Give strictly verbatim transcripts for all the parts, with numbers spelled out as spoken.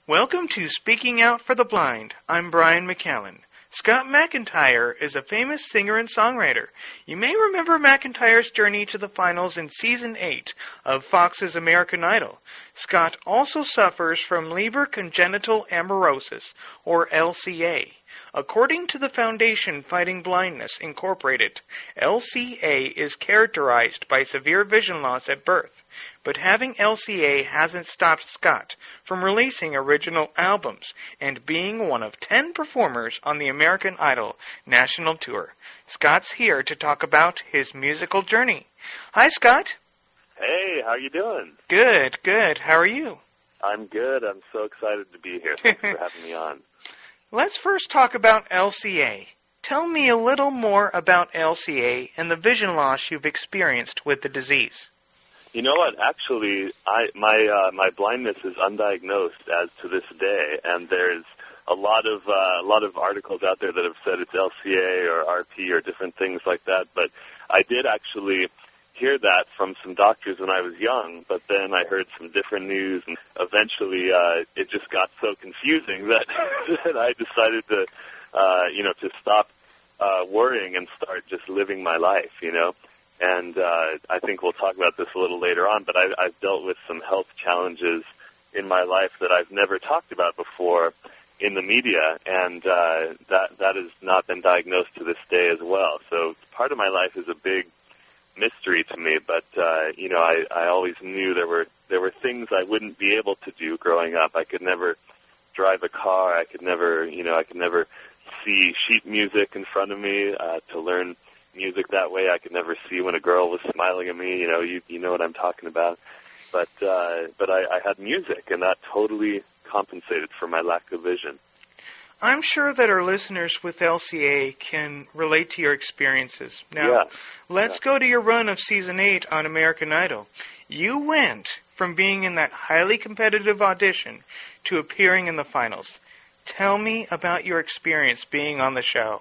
Welcome to Speaking Out for the Blind. I'm Brian McCallan. Scott McIntyre is a famous singer and songwriter. You may remember McIntyre's journey to the finals in Season eight of Fox's American Idol. Scott also suffers from Leber congenital amaurosis, or L C A. According to the Foundation Fighting Blindness, Incorporated, L C A is characterized by severe vision loss at birth. But having L C A hasn't stopped Scott from releasing original albums and being one of ten performers on the American Idol national tour. Scott's here to talk about his musical journey. Hi, Scott. Hey, how you doing? Good, good. How are you? I'm good. I'm so excited to be here. Thanks for having me on. Let's first talk about L C A. Tell me a little more about L C A and the vision loss you've experienced with the disease. You know what? Actually, I my uh, my blindness is undiagnosed as to this day, and there's a lot of uh, a lot of articles out there that have said it's L C A or R P or different things like that. But I did actually hear that from some doctors when I was young. But then I heard some different news, and eventually uh, it just got so confusing that that I decided to uh, you know to stop uh, worrying and start just living my life. You know. And uh, I think we'll talk about this a little later on, but I, I've dealt with some health challenges in my life that I've never talked about before in the media, and uh, that that has not been diagnosed to this day as well. So part of my life is a big mystery to me, but uh, you know, I, I always knew there were there were things I wouldn't be able to do growing up. I could never drive a car. I could never, you know, I could never see sheet music in front of me uh, to learn music that way. I could never see when a girl was smiling at me. You know, you you know what I'm talking about. But uh, but I, I had music, and that totally compensated for my lack of vision. I'm sure that our listeners with L C A can relate to your experiences. Now, yeah. let's yeah. go to your run of Season eight on American Idol. You went from being in that highly competitive audition to appearing in the finals. Tell me about your experience being on the show.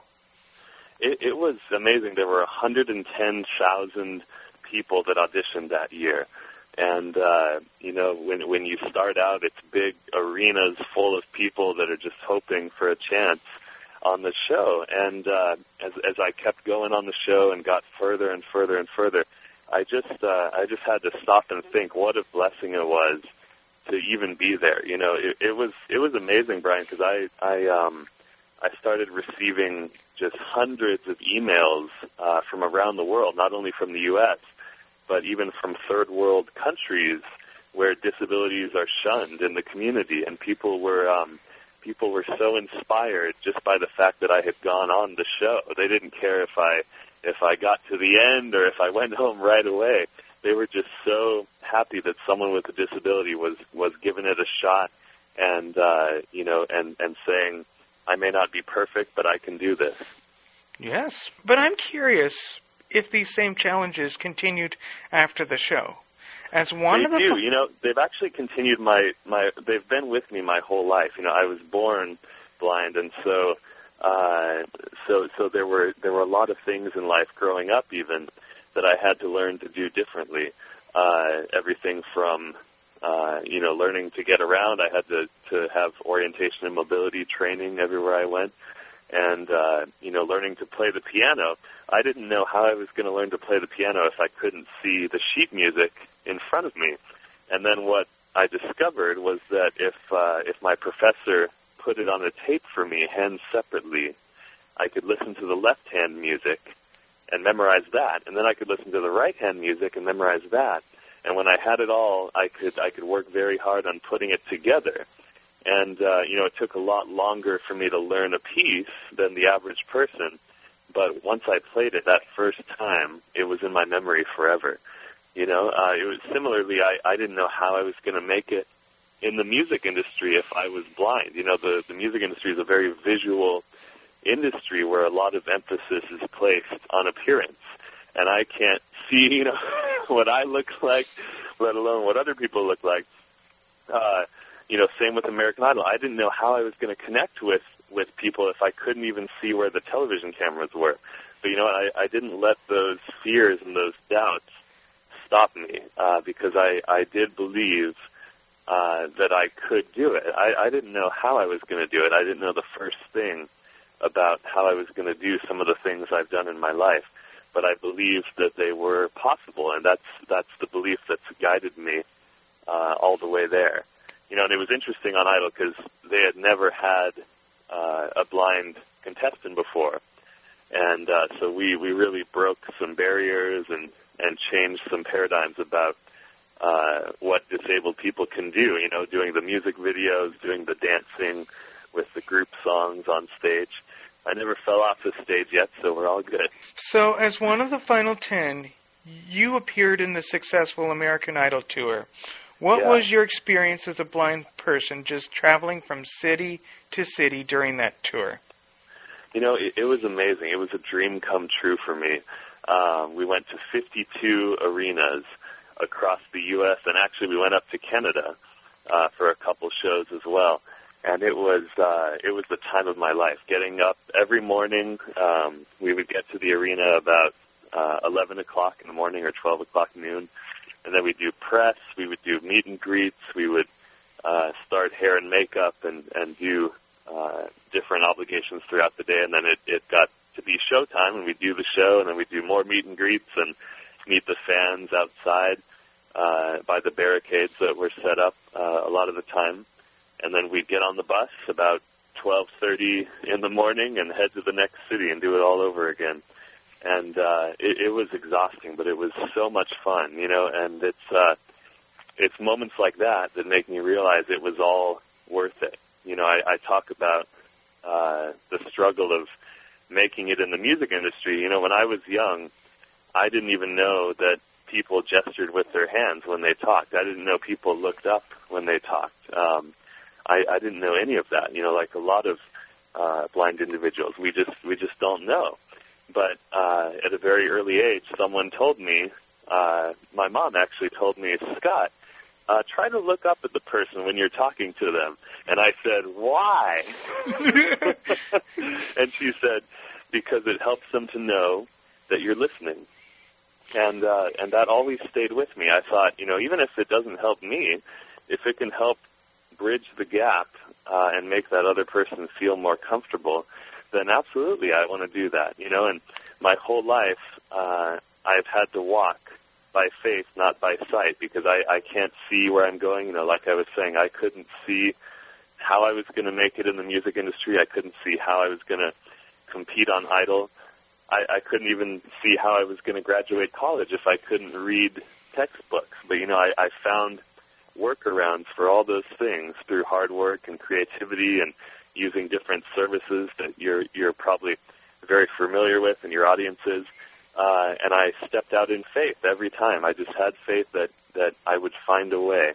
It, it was amazing. There were one hundred ten thousand people that auditioned that year. And, uh, you know, when when you start out, it's big arenas full of people that are just hoping for a chance on the show. And uh, as, as I kept going on the show and got further and further and further, I just uh, I just had to stop and think what a blessing it was to even be there. You know, it, it was it was amazing, Brian, because I I um I started receiving just hundreds of emails uh, from around the world, not only from the U S, but even from third world countries where disabilities are shunned in the community, and people were um, people were so inspired just by the fact that I had gone on the show. They didn't care if I if I got to the end or if I went home right away. They were just so happy that someone with a disability was was giving it a shot, and uh, you know, and and saying, I may not be perfect, but I can do this. Yes, but I'm curious if these same challenges continued after the show. As one they of the do. You know, they've actually continued my, my, they've been with me my whole life. You know, I was born blind, and so, uh, so, so there were, there were a lot of things in life growing up even that I had to learn to do differently. Uh, everything from, Uh, you know, learning to get around. I had to, to have orientation and mobility training everywhere I went. And, uh, you know, learning to play the piano. I didn't know how I was going to learn to play the piano if I couldn't see the sheet music in front of me. And then what I discovered was that if, uh, if my professor put it on a tape for me, hands separately, I could listen to the left-hand music and memorize that. And then I could listen to the right-hand music and memorize that. And when I had it all, I could I could work very hard on putting it together. And, uh, you know, it took a lot longer for me to learn a piece than the average person. But once I played it that first time, it was in my memory forever. You know, uh, it was similarly, I, I didn't know how I was going to make it in the music industry if I was blind. You know, the, the music industry is a very visual industry where a lot of emphasis is placed on appearance. And I can't see, you know, what I look like, let alone what other people look like. Uh, you know, same with American Idol. I didn't know how I was going to connect with, with people if I couldn't even see where the television cameras were. But, you know, I, I didn't let those fears and those doubts stop me uh, because I, I did believe uh, that I could do it. I, I didn't know how I was going to do it. I didn't know the first thing about how I was going to do some of the things I've done in my life, but I believed that they were possible, and that's that's the belief that's guided me uh, all the way there. You know, and it was interesting on Idol because they had never had uh, a blind contestant before, and uh, so we, we really broke some barriers and, and changed some paradigms about uh, what disabled people can do, you know, doing the music videos, doing the dancing with the group songs on stage. I never fell off the stage yet, so we're all good. So as one of the final ten, you appeared in the successful American Idol tour. What yeah. was your experience as a blind person just traveling from city to city during that tour? You know, it, it was amazing. It was a dream come true for me. Um, we went to fifty-two arenas across the U S, and actually we went up to Canada uh, for a couple shows as well. And it was uh, it was the time of my life. Getting up every morning, um, we would get to the arena about uh, eleven o'clock in the morning or twelve o'clock noon. And then we'd do press, we would do meet and greets, we would uh, start hair and makeup and, and do uh, different obligations throughout the day. And then it, it got to be showtime, and we'd do the show, and then we'd do more meet and greets and meet the fans outside uh, by the barricades that were set up uh, a lot of the time. And then we'd get on the bus about twelve thirty in the morning and head to the next city and do it all over again. And uh, it, it was exhausting, but it was so much fun, you know, and it's uh, it's moments like that that make me realize it was all worth it. You know, I, I talk about uh, the struggle of making it in the music industry. You know, when I was young, I didn't even know that people gestured with their hands when they talked. I didn't know people looked up when they talked. Um, I, I didn't know any of that. You know, like a lot of uh, blind individuals, we just we just don't know. But uh, at a very early age, someone told me, uh, my mom actually told me, Scott, uh, try to look up at the person when you're talking to them. And I said, why? And she said, because it helps them to know that you're listening. And uh, and that always stayed with me. I thought, you know, even if it doesn't help me, if it can help bridge the gap uh, and make that other person feel more comfortable, then absolutely I want to do that, you know. And my whole life uh, I've had to walk by faith, not by sight, because I, I can't see where I'm going. You know, like I was saying, I couldn't see how I was going to make it in the music industry. I couldn't see how I was going to compete on Idol. I, I couldn't even see how I was going to graduate college if I couldn't read textbooks. But, you know, I, I found workarounds for all those things through hard work and creativity and using different services that you're you're probably very familiar with and your audience is. Uh, and I stepped out in faith every time. I just had faith that, that I would find a way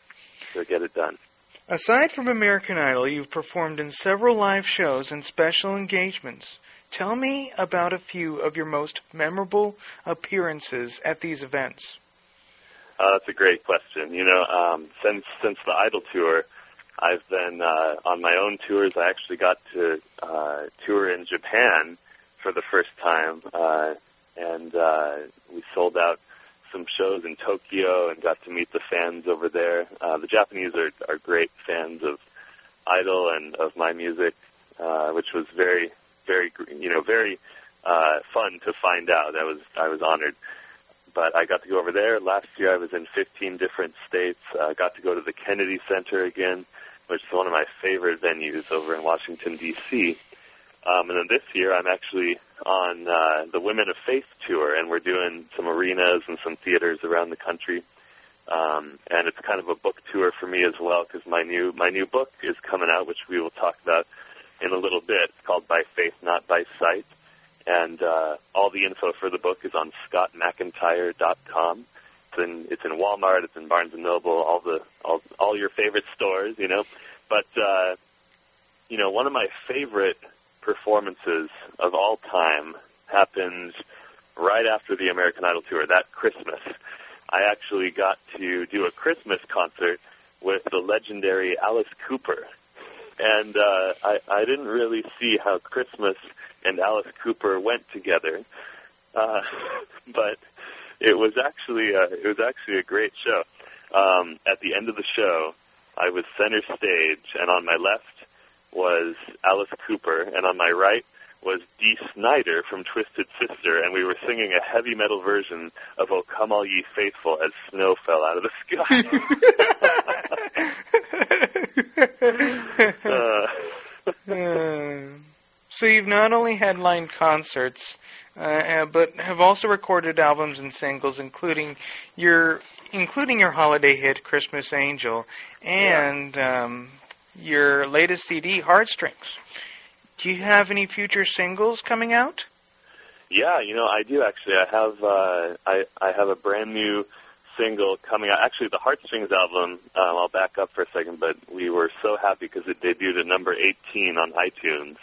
to get it done. Aside from American Idol, you've performed in several live shows and special engagements. Tell me about a few of your most memorable appearances at these events. Uh, that's a great question. You know, um, since since the Idol tour, I've been uh, on my own tours. I actually got to uh, tour in Japan for the first time, uh, and uh, we sold out some shows in Tokyo and got to meet the fans over there. Uh, the Japanese are, are great fans of Idol and of my music, uh, which was very, very, you know, very uh, fun to find out. I was I was honored. But I got to go over there. Last year I was in fifteen different states. I uh, got to go to the Kennedy Center again, which is one of my favorite venues over in Washington, D C Um, and then this year I'm actually on uh, the Women of Faith tour, and we're doing some arenas and some theaters around the country. Um, and it's kind of a book tour for me as well, because my new my new book is coming out, which we will talk about in a little bit. It's called By Faith, Not By Sight. And uh, all the info for the book is on scott mcintyre dot com. It's in it's in Walmart, it's in Barnes and Noble, all the all all your favorite stores, you know. But uh, you know, one of my favorite performances of all time happened right after the American Idol tour, that Christmas. I actually got to do a Christmas concert with the legendary Alice Cooper. And uh, I, I didn't really see how Christmas and Alice Cooper went together, uh, but it was actually a, it was actually a great show. Um, at the end of the show, I was center stage, and on my left was Alice Cooper, and on my right was Dee Snider from Twisted Sister, and we were singing a heavy metal version of "Oh Come All Ye Faithful" as snow fell out of the sky. uh. uh, so you've not only headlined concerts, uh, but have also recorded albums and singles, including your including your holiday hit "Christmas Angel" and yeah. um, your latest C D, "Heartstrings." Do you have any future singles coming out? Yeah, you know, I do actually. I have uh, I I have a brand new single coming out. Actually, the Heartstrings album. Um, I'll back up for a second, but we were so happy because it debuted at number eighteen on iTunes,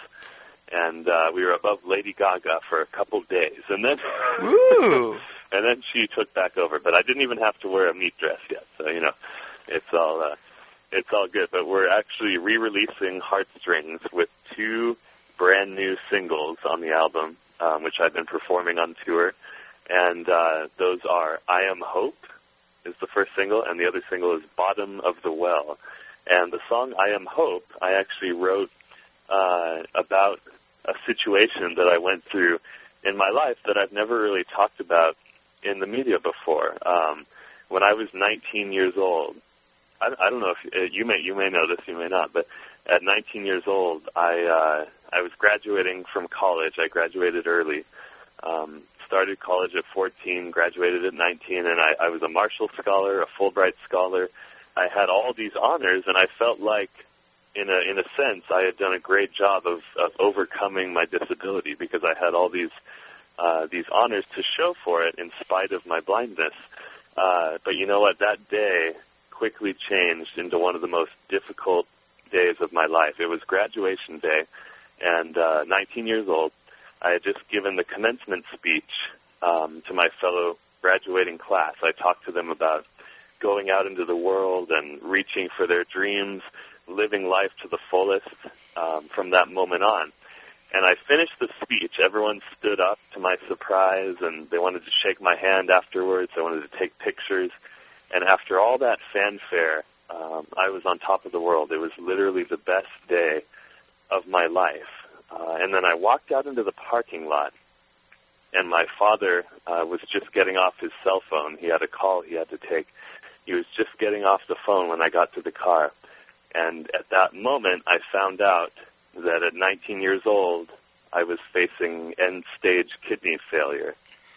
and uh, we were above Lady Gaga for a couple days, and then Ooh. and then she took back over. But I didn't even have to wear a meat dress yet, so you know, it's all uh, it's all good. But we're actually re-releasing Heartstrings with two brand new singles on the album, um, which I've been performing on tour, and uh, those are "I Am Hope" is the first single, and the other single is "Bottom of the Well." And the song "I Am Hope" I actually wrote uh, about a situation that I went through in my life that I've never really talked about in the media before. Um, when I was nineteen years old, I, I don't know if uh, you may you may know this, you may not, but at nineteen years old, I uh, I was graduating from college. I graduated early. Um, started college at fourteen, graduated at nineteen, and I, I was a Marshall Scholar, a Fulbright Scholar. I had all these honors, and I felt like, in a in a sense, I had done a great job of, of overcoming my disability because I had all these uh, these honors to show for it in spite of my blindness. Uh, but you know what? That day quickly changed into one of the most difficult days of my life. It was graduation day, and uh, nineteen years old. I had just given the commencement speech um, to my fellow graduating class. I talked to them about going out into the world and reaching for their dreams, living life to the fullest um, from that moment on. And I finished the speech. Everyone stood up to my surprise, and they wanted to shake my hand afterwards. They wanted to take pictures. And after all that fanfare, um, I was on top of the world. It was literally the best day of my life. Uh, and then I walked out into the parking lot, and my father uh, was just getting off his cell phone. He had a call he had to take. He was just getting off the phone when I got to the car. And at that moment, I found out that at nineteen years old, I was facing end-stage kidney failure.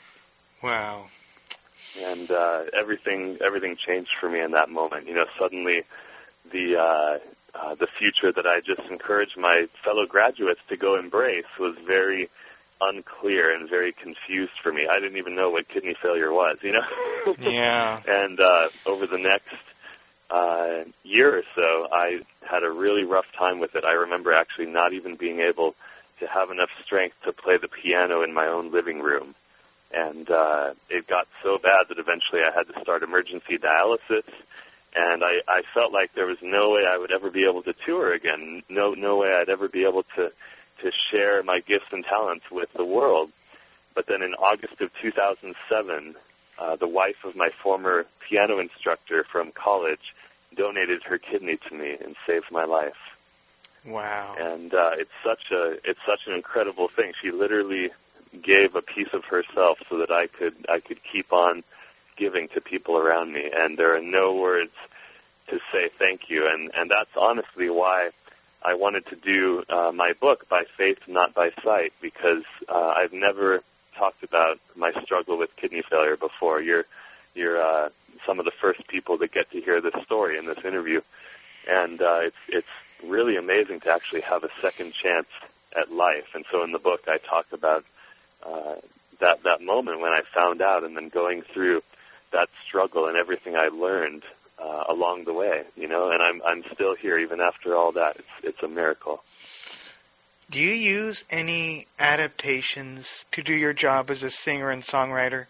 Wow. And uh, everything everything changed for me in that moment. You know, suddenly the... Uh, Uh, the future that I just encouraged my fellow graduates to go embrace was very unclear and very confused for me. I didn't even know what kidney failure was, you know? Yeah. And uh, over the next uh, year or so, I had a really rough time with it. I remember actually not even being able to have enough strength to play the piano in my own living room. And uh, it got so bad that eventually I had to start emergency dialysis. And I, I felt like there was no way I would ever be able to tour again, no no way I'd ever be able to, to share my gifts and talents with the world. But then in August of two thousand seven, uh, the wife of my former piano instructor from college donated her kidney to me and saved my life. Wow. And uh, it's such a it's such an incredible thing. She literally gave a piece of herself so that I could I could keep on giving to people around me, and there are no words to say thank you, and, and that's honestly why I wanted to do uh, my book, By Faith, Not by Sight, because uh, I've never talked about my struggle with kidney failure before. You're, you're uh, some of the first people that get to hear this story in this interview, and uh, it's, it's really amazing to actually have a second chance at life, and so in the book I talk about uh, that, that moment when I found out, and then going through that struggle and everything I learned uh, along the way, you know, and I'm I'm still here even after all that. It's it's a miracle. Do you use any adaptations to do your job as a singer and songwriter?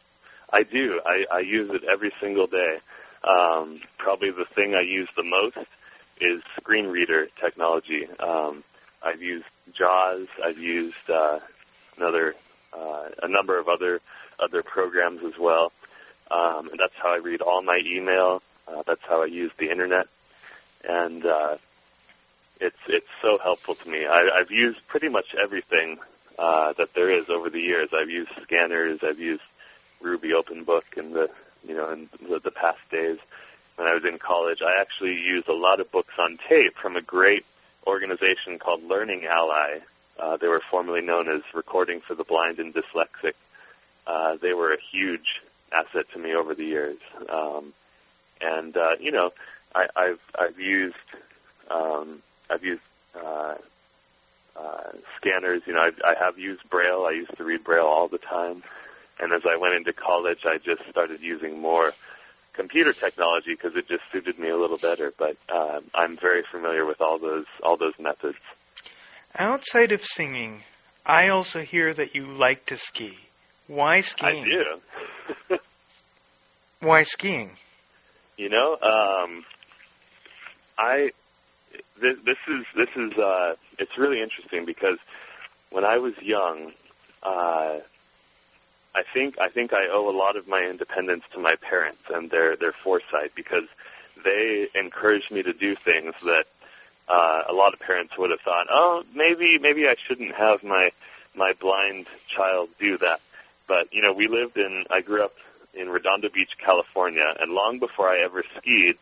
I do. I, I use it every single day. Um, probably the thing I use the most is screen reader technology. Um, I've used JAWS. I've used uh, another uh, a number of other other programs as well. Um, and that's how I read all my email. Uh, that's how I use the internet. and uh, it's it's so helpful to me. I, I've used pretty much everything uh, that there is over the years. I've used scanners. I've used Ruby OpenBook in the you know in the, the past days. When I was in college, I actually used a lot of books on tape from a great organization called Learning Ally. Uh, they were formerly known as Recording for the Blind and Dyslexic. Uh, they were a huge asset to me over the years. Um, and, uh, you know, I, I've, I've used, um, I've used, uh, uh, scanners. You know, I, I have used Braille. I used to read Braille all the time. And as I went into college, I just started using more computer technology because it just suited me a little better. But, uh, I'm very familiar with all those, all those methods. Outside of singing, I also hear that you like to ski. Why skiing? I do. Why skiing? You know, um, I this, this is this is uh, it's really interesting because when I was young, uh, I think I think I owe a lot of my independence to my parents and their their foresight because they encouraged me to do things that uh, a lot of parents would have thought, oh, maybe maybe I shouldn't have my my blind child do that. But you know, we lived in I grew up in Redondo Beach, California, and long before I ever skied,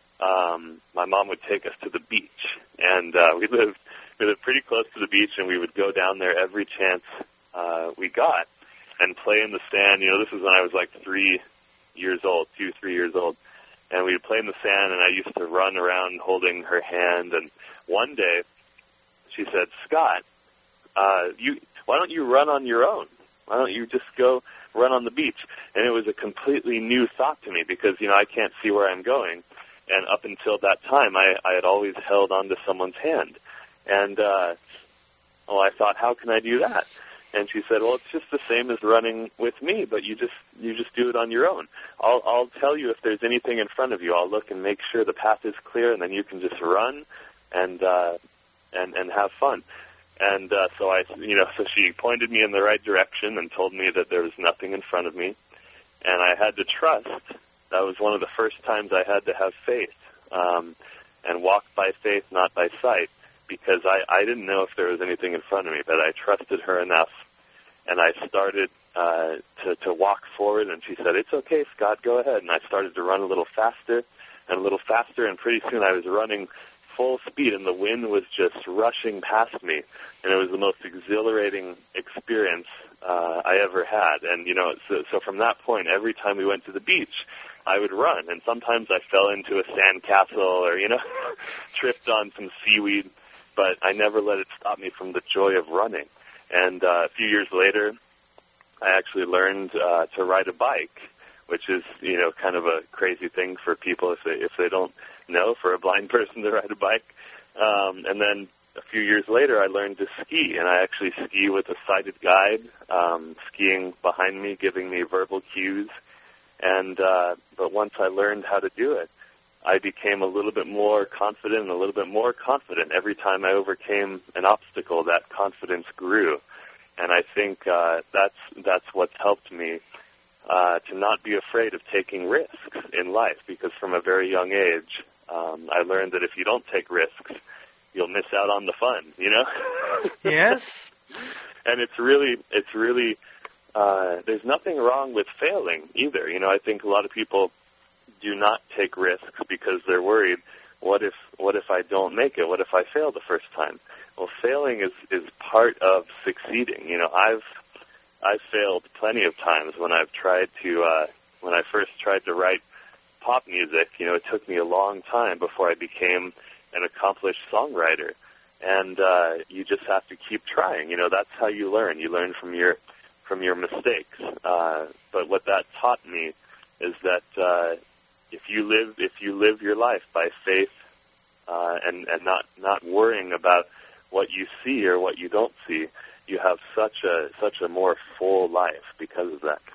um, my mom would take us to the beach, and uh, we lived we lived pretty close to the beach, and we would go down there every chance uh, we got and play in the sand. You know, this was when I was like three years old, two, three years old, and we would play in the sand, and I used to run around holding her hand. And one day, she said, "Scott, uh, you why don't you run on your own? Why don't you just go run on the beach?" And it was a completely new thought to me because, you know, I can't see where I'm going. And up until that time, I, I had always held onto someone's hand. And, uh, oh, I thought, how can I do that? And she said, well, it's just the same as running with me, but you just, you just do it on your own. I'll, I'll tell you if there's anything in front of you. I'll look and make sure the path is clear, and then you can just run and, uh, and, and have fun. And uh, so I, you know, so she pointed me in the right direction and told me that there was nothing in front of me, and I had to trust. That was one of the first times I had to have faith um, and walk by faith, not by sight, because I, I didn't know if there was anything in front of me, but I trusted her enough, and I started uh, to, to walk forward. And she said, "It's okay, Scott, go ahead." And I started to run a little faster and a little faster, and pretty soon I was running full speed, and the wind was just rushing past me, and it was the most exhilarating experience uh, I ever had. And, you know, so, so from that point, every time we went to the beach, I would run, and sometimes I fell into a sand castle or, you know, tripped on some seaweed, but I never let it stop me from the joy of running. And uh, a few years later, I actually learned uh, to ride a bike, which is, you know, kind of a crazy thing for people if they, if they don't know, for a blind person to ride a bike. Um, and then a few years later, I learned to ski, and I actually ski with a sighted guide, um, skiing behind me, giving me verbal cues. And uh, but once I learned how to do it, I became a little bit more confident and a little bit more confident. Every time I overcame an obstacle, that confidence grew. And I think uh, that's that's what's helped me uh, to not be afraid of taking risks in life, because from a very young age, um, I learned that if you don't take risks, you'll miss out on the fun, you know? Yes. And it's really, it's really, uh, there's nothing wrong with failing either. You know, I think a lot of people do not take risks because they're worried, what if, what if I don't make it? What if I fail the first time? Well, failing is, is part of succeeding. You know, I've, I've failed plenty of times when I've tried to, uh, when I first tried to write pop music. You know, it took me a long time before I became an accomplished songwriter. And, uh, you just have to keep trying. You know, that's how you learn. You learn from your, from your mistakes. Uh, but what that taught me is that, uh, if you live, if you live your life by faith, uh, and, and not, not worrying about what you see or what you don't see, you have such a, such a more full life because of that.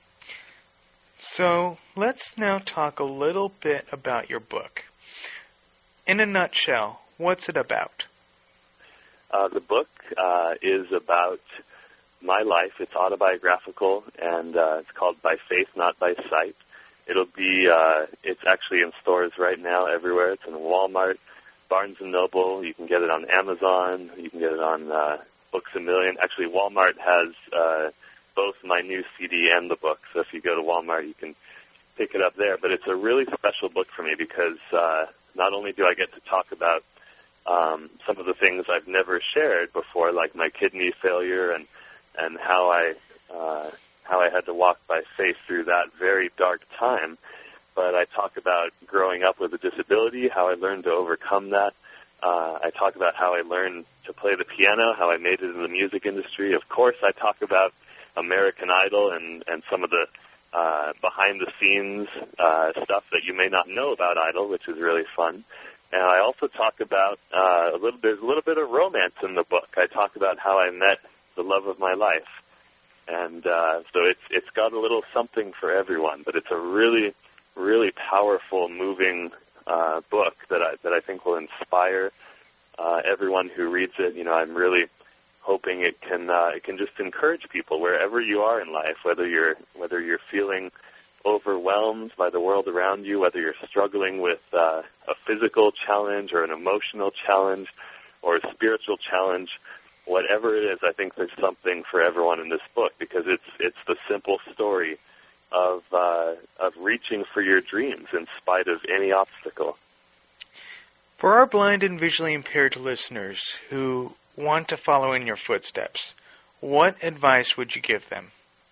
So let's now talk a little bit about your book. In a nutshell, what's it about? Uh, the book uh, is about my life. It's autobiographical, and uh, it's called By Faith, Not by Sight. It'll be, uh, it's actually in stores right now everywhere. It's in Walmart, Barnes and Noble. You can get it on Amazon. You can get it on uh, Books A Million. Actually, Walmart has uh, both my new C D and the book. So if you go to Walmart, you can pick it up there. But it's a really special book for me because uh, not only do I get to talk about um, some of the things I've never shared before, like my kidney failure and and how I uh, how I had to walk by faith through that very dark time. But I talk about growing up with a disability, how I learned to overcome that. Uh, I talk about how I learned to play the piano, how I made it in the music industry. Of course, I talk about American Idol and, and some of the uh, behind-the-scenes uh, stuff that you may not know about Idol, which is really fun. And I also talk about uh, a little. There's a little bit of romance in the book. I talk about how I met the love of my life. And uh, so it's it's got a little something for everyone, but it's a really, really powerful, moving uh, book that I that I think will inspire uh, everyone who reads it. You know, I'm really hoping it can uh, it can just encourage people wherever you are in life, whether you're whether you're feeling overwhelmed by the world around you, whether you're struggling with uh, a physical challenge or an emotional challenge or a spiritual challenge. Whatever it is, I think there's something for everyone in this book because it's it's the simple story of uh, of reaching for your dreams in spite of any obstacle. For our blind and visually impaired listeners who want to follow in your footsteps, what advice would you give them?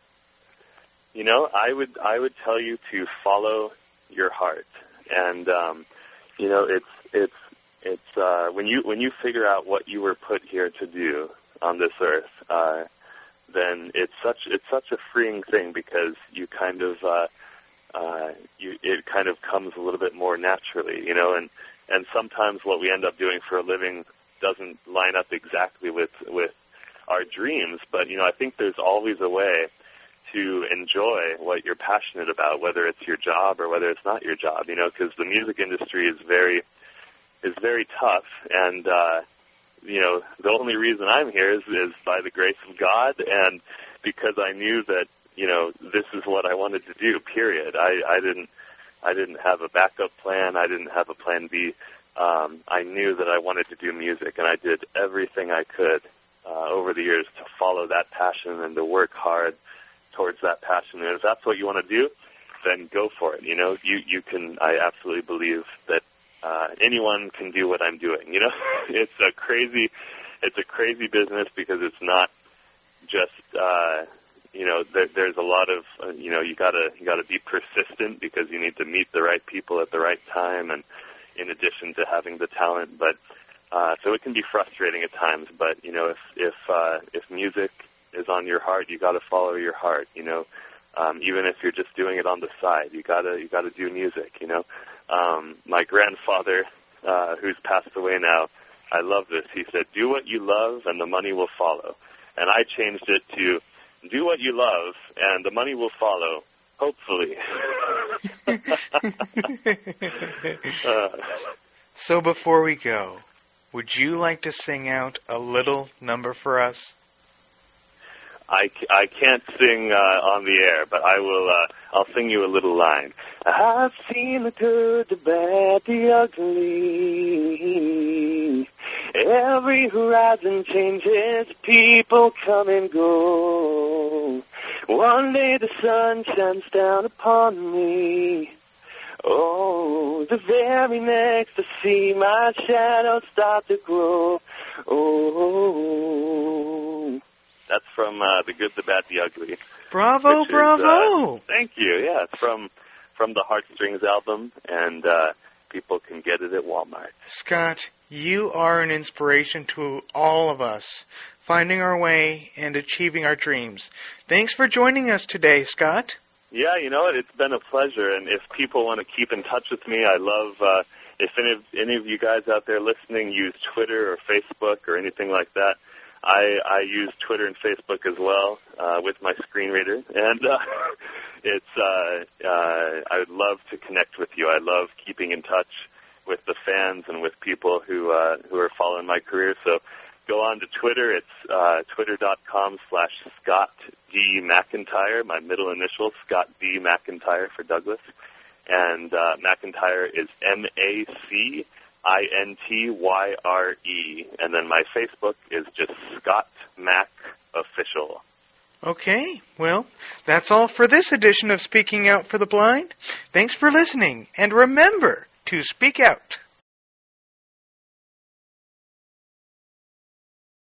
You know, I would I would tell you to follow your heart, and um, you know, it's it's. It's uh, when you when you figure out what you were put here to do on this earth, uh, then it's such it's such a freeing thing because you kind of uh, uh, you it kind of comes a little bit more naturally, you know. And, and sometimes what we end up doing for a living doesn't line up exactly with with our dreams. But you know, I think there's always a way to enjoy what you're passionate about, whether it's your job or whether it's not your job. You know, because the music industry is very is very tough, and, uh, you know, the only reason I'm here is, is by the grace of God, and because I knew that, you know, this is what I wanted to do, period. I, I didn't, I didn't have a backup plan, I didn't have a plan B. Um, I knew that I wanted to do music, and I did everything I could, uh, over the years to follow that passion and to work hard towards that passion. And if that's what you want to do, then go for it. You know, you, you can, I absolutely believe that Uh, anyone can do what I'm doing. You know, it's a crazy, it's a crazy business because it's not just, uh, you know, there, there's a lot of, uh, you know, you gotta, you gotta be persistent because you need to meet the right people at the right time, and in addition to having the talent. But uh, so it can be frustrating at times. But you know, if if uh, if music is on your heart, you gotta follow your heart. You know, um, even if you're just doing it on the side, you gotta you gotta do music. You know. Um, my grandfather, uh, who's passed away now, I love this. He said, do what you love and the money will follow. And I changed it to do what you love and the money will follow, hopefully. uh, so before we go, would you like to sing out a little number for us? I, I can't sing uh, on the air, but I will. Uh, I'll sing you a little line. I've seen the good, the bad, the ugly. Every horizon changes, people come and go. One day the sun shines down upon me. Oh, the very next to see my shadow start to grow. Oh. That's from uh, The Good, the Bad, the Ugly. Bravo, bravo! Is, uh, thank you. Yeah, it's from from the Heartstrings album, and uh, people can get it at Walmart. Scott, you are an inspiration to all of us, finding our way and achieving our dreams. Thanks for joining us today, Scott. Yeah, you know what? It's been a pleasure, and if people want to keep in touch with me, I love, uh, if any of, any of you guys out there listening use Twitter or Facebook or anything like that, I, I use Twitter and Facebook as well uh, with my screen reader, and uh, it's uh, uh, I would love to connect with you. I love keeping in touch with the fans and with people who uh, who are following my career. So go on to Twitter. It's uh, twitter.com slash Scott D. McIntyre, my middle initial, Scott D. McIntyre for Douglas. and uh, McIntyre is M A C I N T Y R E, and then my Facebook is just Scott Mac Official. Okay, well, that's all for this edition of Speaking Out for the Blind. Thanks for listening, and remember to speak out.